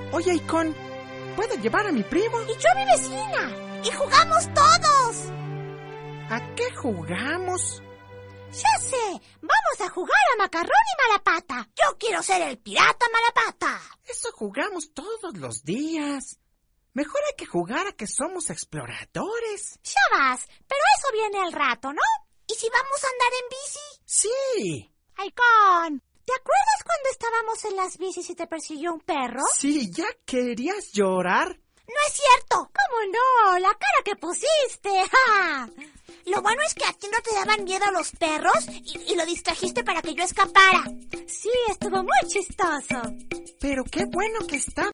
Oye, Icon, ¿puedo llevar a mi primo? Y yo a mi vecina. Y jugamos todos. ¿A qué jugamos? Ya sé, vamos a jugar a Macarrón y Malapata. Yo quiero ser el pirata Malapata. Eso jugamos todos los días. Mejor hay que jugar a que somos exploradores. Ya vas, pero eso viene al rato, ¿no? ¿Y si vamos a andar en bici? Sí. Icon, ¿te acuerdas cuando estábamos en las bicis y te persiguió un perro? Sí, ¿ya querías llorar? No es cierto. ¿Cómo no? La cara que pusiste. ¡Ja! Lo bueno es que a ti no te daban miedo los perros y lo distrajiste para que yo escapara. Sí, estuvo muy chistoso. Pero qué bueno que está